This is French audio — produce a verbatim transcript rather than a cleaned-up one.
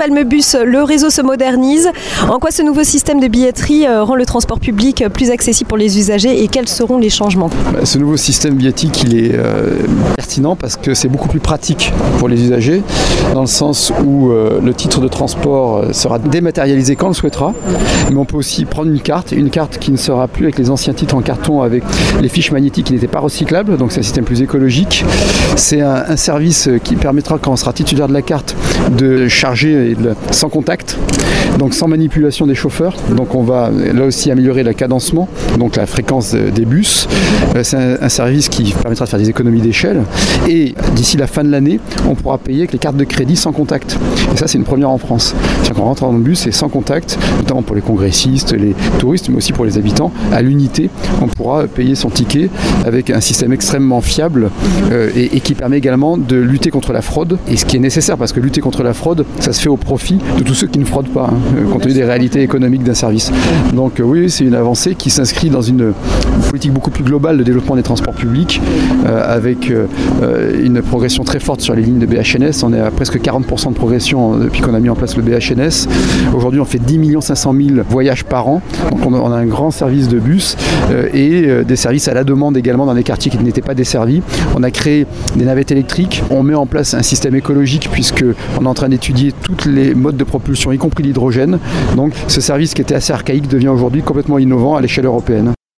Palmebus, le réseau se modernise. En quoi ce nouveau système de billetterie rend le transport public plus accessible pour les usagers et quels seront les changements ? Ce nouveau système billettique, il est euh, pertinent parce que c'est beaucoup plus pratique pour les usagers, dans le sens où euh, le titre de transport sera dématérialisé quand on le souhaitera, mais on peut aussi prendre une carte, une carte qui ne sera plus avec les anciens titres en carton, avec les fiches magnétiques qui n'étaient pas recyclables, donc c'est un système plus écologique. C'est un, un service qui permettra, quand on sera titulaire de la carte, de charger sans contact, donc sans manipulation des chauffeurs. Donc on va là aussi améliorer le cadencement, donc la fréquence des bus. C'est un, un service qui permettra de faire des économies d'échelle. Et d'ici la fin de l'année, on pourra payer avec les cartes de crédit sans contact. Et ça, c'est une première en France. C'est-à-dire qu'on rentre dans le bus et sans contact, notamment pour les congressistes, les touristes, mais aussi pour les habitants, à l'unité, on pourra payer son ticket avec un système extrêmement fiable euh, et, et qui permet également de lutter contre la fraude. Et ce qui est nécessaire, parce que lutter contre la fraude, ça se fait au profit de tous ceux qui ne fraudent pas, hein, compte tenu des réalités économiques d'un service. Donc euh, oui, c'est une avancée qui s'inscrit dans une, une politique beaucoup plus globale de développement des transports publics, euh, avec euh, une progression très forte sur les lignes de B H N S. On est à presque quarante pour cent de progression depuis qu'on a mis en place le B H N S. Aujourd'hui, on fait dix millions cinq cent mille voyages par an. Donc on a, on a un grand service de bus euh, et euh, des services à la demande également dans des quartiers qui n'étaient pas desservis. On a créé des navettes électriques. On met en place un système écologique puisqu'on est en train d'étudier tous les modes de propulsion, y compris l'hydrogène. Donc ce service qui était assez archaïque devient aujourd'hui complètement innovant à l'échelle européenne.